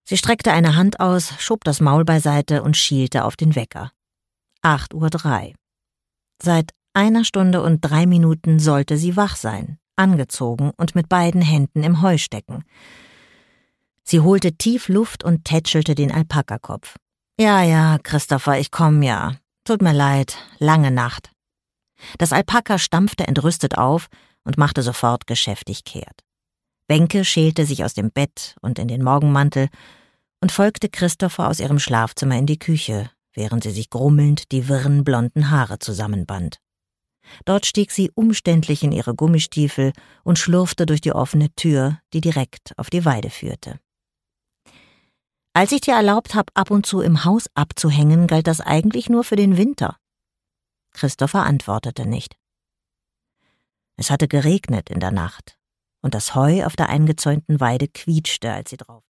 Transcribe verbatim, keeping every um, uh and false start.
Sie streckte eine Hand aus, schob das Maul beiseite und schielte auf den Wecker. Acht Uhr drei. Seit einer Stunde und drei Minuten sollte sie wach sein, angezogen und mit beiden Händen im Heu stecken. Sie holte tief Luft und tätschelte den Alpakakopf. »Ja, ja, Christopher, ich komm ja. Tut mir leid, lange Nacht.« Das Alpaka stampfte entrüstet auf und machte sofort geschäftig kehrt. Wenke schälte sich aus dem Bett und in den Morgenmantel und folgte Christopher aus ihrem Schlafzimmer in die Küche, während sie sich grummelnd die wirren blonden Haare zusammenband. Dort stieg sie umständlich in ihre Gummistiefel und schlurfte durch die offene Tür, die direkt auf die Weide führte. »Als ich dir erlaubt habe, ab und zu im Haus abzuhängen, galt das eigentlich nur für den Winter.« Christopher antwortete nicht. Es hatte geregnet in der Nacht, und das Heu auf der eingezäunten Weide quietschte, als sie drauf